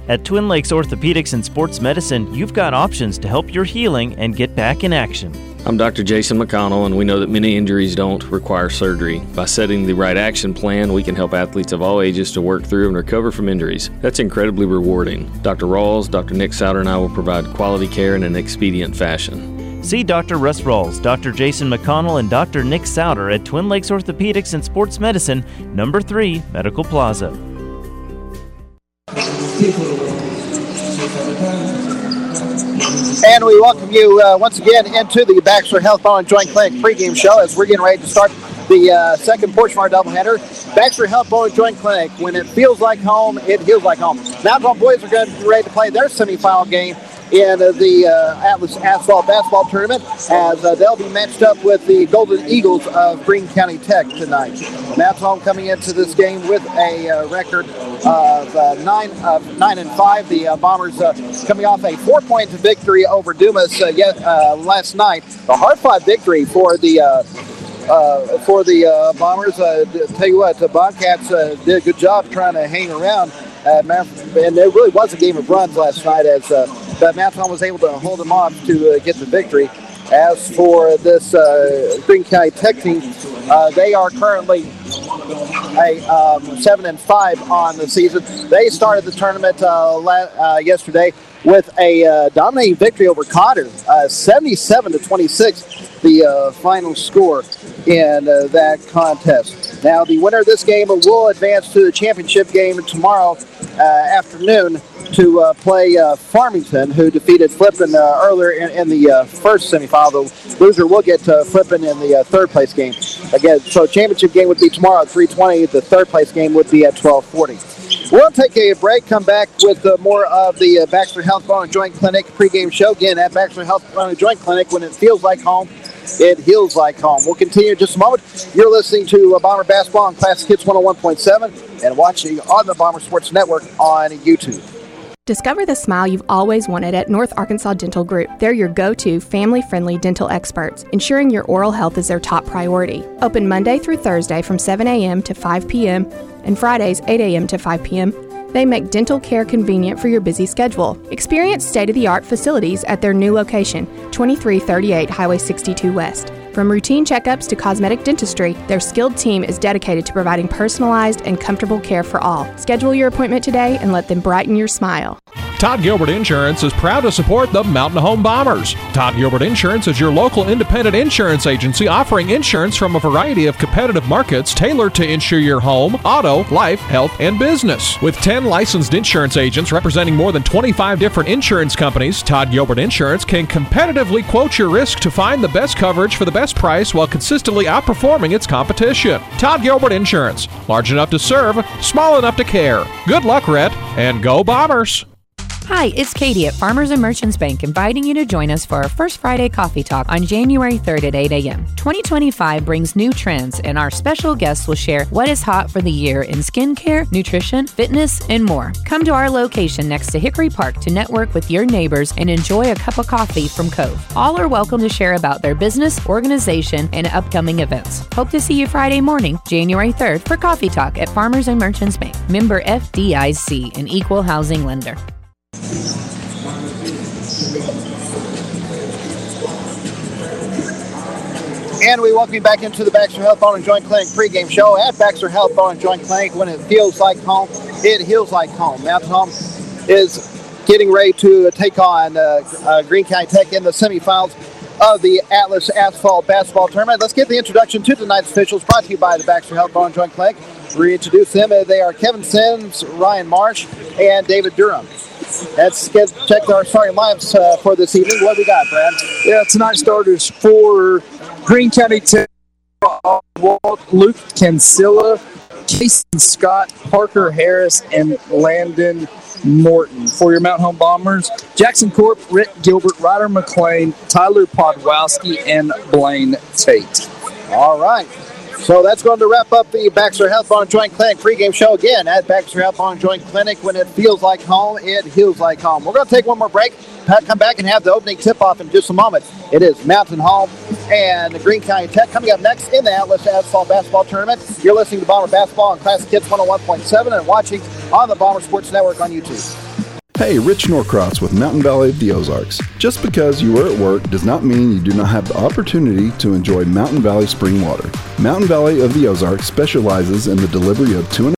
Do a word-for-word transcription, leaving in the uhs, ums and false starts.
At Twin Lakes Orthopedics and Sports Medicine, you've got options to help your healing and get back in action. I'm Doctor Jason McConnell, and we know that many injuries don't require surgery. By setting the right action plan, we can help athletes of all ages to work through and recover from injuries. That's incredibly rewarding. Doctor Rawls, Doctor Nick Souter, and I will provide quality care in an expedient fashion. See Doctor Russ Rawls, Doctor Jason McConnell, and Doctor Nick Souter at Twin Lakes Orthopedics and Sports Medicine, number three, Medical Plaza. And we welcome you uh, once again into the Baxter Health Bone and Joint Clinic pregame show as we're getting ready to start the uh, second portion of our doubleheader. Baxter Health Bone and Joint Clinic, when it feels like home, it feels like home. Mountain boys are going to be ready to play their semifinal game in uh, the uh, Atlas Asphalt Basketball Tournament as uh, they'll be matched up with the Golden Eagles of Greene County Tech tonight. Mount Home coming into this game with a uh, record of uh, nine, uh, nine and five. The uh, Bombers uh, coming off a four-point victory over Dumas uh, yet, uh, last night. A hard-fought victory for the uh, uh, for the uh, Bombers. Uh, tell you what, the Bobcats uh, did a good job trying to hang around. Uh, and there really was a game of runs last night as uh, but Mount Home was able to hold them off to uh, get the victory. As for this uh, Greene County Tech team, uh, they are currently a um, seven and five on the season. They started the tournament uh, la- uh, yesterday with a uh, dominating victory over Cotter, uh, seventy-seven to twenty-six, the uh, final score in uh, that contest. Now, the winner of this game will advance to the championship game tomorrow uh, afternoon to uh, play uh, Farmington, who defeated Flippin uh, earlier in, in the uh, first semifinal. The loser will get uh, Flippin in the uh, third place game. Again, so championship game would be tomorrow at three twenty. The third place game would be at twelve forty. We'll take a break, come back with uh, more of the uh, Baxter Health Bone and Joint Clinic pregame show. Again, at Baxter Health Bone and Joint Clinic, when it feels like home, it heals like home. We'll continue in just a moment. You're listening to uh, Bomber Basketball on Classic Hits one oh one point seven and watching on the Bomber Sports Network on YouTube. Discover the smile you've always wanted at North Arkansas Dental Group. They're your go-to family-friendly dental experts, ensuring your oral health is their top priority. Open Monday through Thursday from seven a.m. to five p.m. and Fridays eight a.m. to five p.m. They make dental care convenient for your busy schedule. Experience state-of-the-art facilities at their new location, twenty-three thirty-eight Highway sixty-two West. From routine checkups to cosmetic dentistry, their skilled team is dedicated to providing personalized and comfortable care for all. Schedule your appointment today and let them brighten your smile. Todd Gilbert Insurance is proud to support the Mountain Home Bombers. Todd Gilbert Insurance is your local independent insurance agency offering insurance from a variety of competitive markets tailored to insure your home, auto, life, health, and business. With ten licensed insurance agents representing more than twenty-five different insurance companies, Todd Gilbert Insurance can competitively quote your risk to find the best coverage for the best price while consistently outperforming its competition. Todd Gilbert Insurance. Large enough to serve, small enough to care. Good luck, Rhett, and go Bombers! Hi, it's Katie at Farmers and Merchants Bank inviting you to join us for our first Friday Coffee Talk on January third at eight a.m. twenty twenty-five brings new trends, and our special guests will share what is hot for the year in skincare, nutrition, fitness, and more. Come to our location next to Hickory Park to network with your neighbors and enjoy a cup of coffee from Cove. All are welcome to share about their business, organization, and upcoming events. Hope to see you Friday morning, January third, for Coffee Talk at Farmers and Merchants Bank. Member F D I C, an equal housing lender. And we welcome you back into the Baxter Health Bone and Joint Clinic pregame show at Baxter Health Bone and Joint Clinic. When it feels like home, it heals like home. Mountain Home is getting ready to take on uh, uh, Greene County Tech in the semifinals of the Atlas Asphalt Basketball Tournament. Let's get the introduction to tonight's officials, brought to you by the Baxter Health Bone and Joint Clinic. Reintroduce them. They are Kevin Sims, Ryan Marsh, and David Durham. Let's get check our starting lineups uh, for this evening. What we got, Brad? Yeah, tonight's starters for Greene County Tech: Walt, Luke Cancilla, Casey Scott, Parker Harris, and Landon Morton. For your Mount Home Bombers: Jackson Corp, Rick Gilbert, Ryder McLean, Tyler Podwowski, and Blaine Tate. All right. So that's going to wrap up the Baxter Health Bone and Joint Clinic pregame show again at Baxter Health Bone and Joint Clinic. When it feels like home, it heals like home. We're going to take one more break, come back and have the opening tip-off in just a moment. It is Mountain Home and Greene County Tech coming up next in the Atlas Asphalt Basketball Tournament. You're listening to Bomber Basketball on Classic Hits one oh one point seven and watching on the Bomber Sports Network on YouTube. Hey, Rich Norcross with Mountain Valley of the Ozarks. Just because you are at work does not mean you do not have the opportunity to enjoy Mountain Valley spring water. Mountain Valley of the Ozarks specializes in the delivery of two and